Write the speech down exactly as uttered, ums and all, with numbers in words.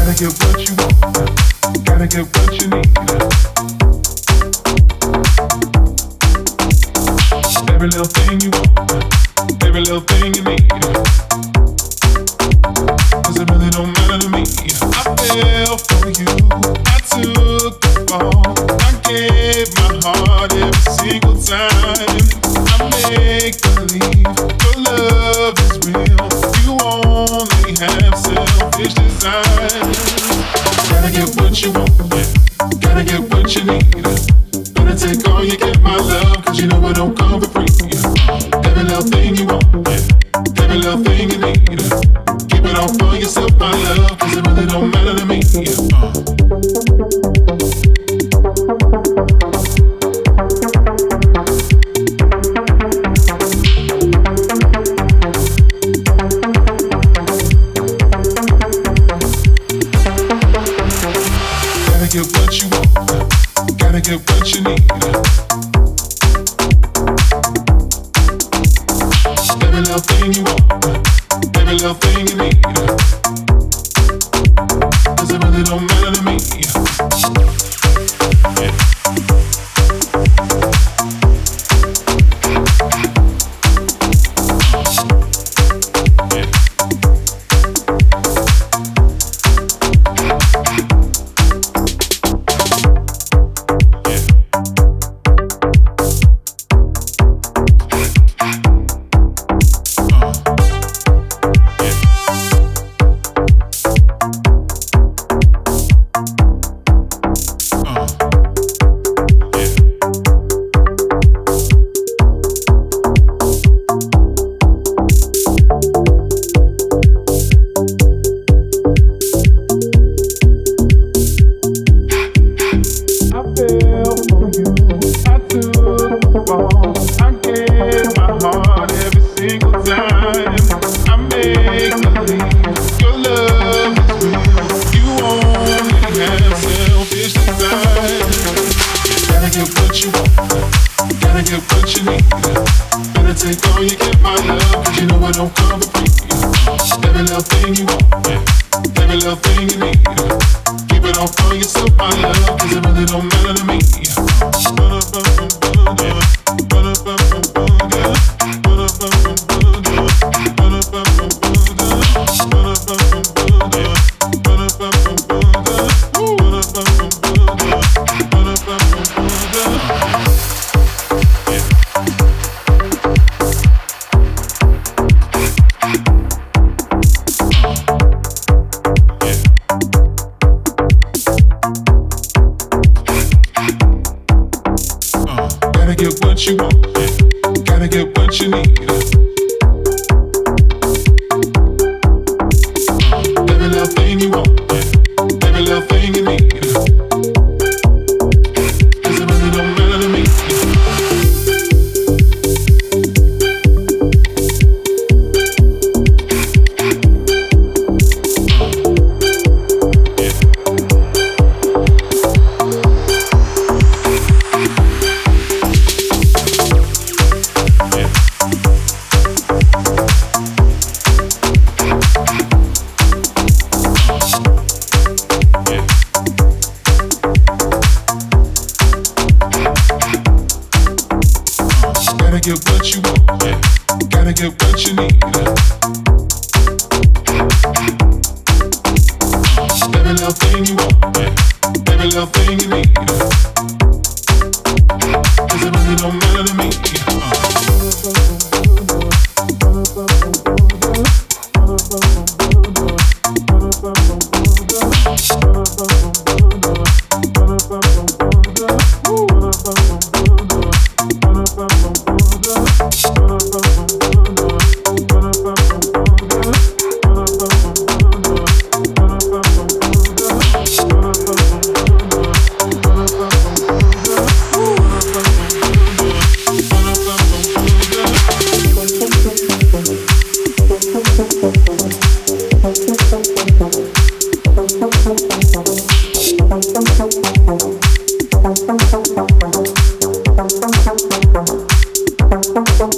get what you want, gotta get what you need. Every little thing you want, every little thing you need. Cause it really don't matter to me. I fell for you, I took the fall, I gave my heart every single time. I make believe your love is real, you only have selfish desires. Gotta get what you want, yeah. Gotta get what you need. Better take all you get, my love, cause you know it don't come for free. Every little thing you want, yeah. Every little thing you need. Keep it all for yourself, my love, cause it really don't matter to me. Gotta get what you want, gotta get what you need. Every little thing you want, every little thing you need. Cause it really don't matter to me. Yeah. Gotta get what you want, gotta get what you need. Every little thing you want, every little thing you need. Cause it really don't matter to me. Gotta get what you want, yeah. Gotta get what you need. Every little thing you want, yeah. Every little thing you need. Cause it really don't matter to me. Thank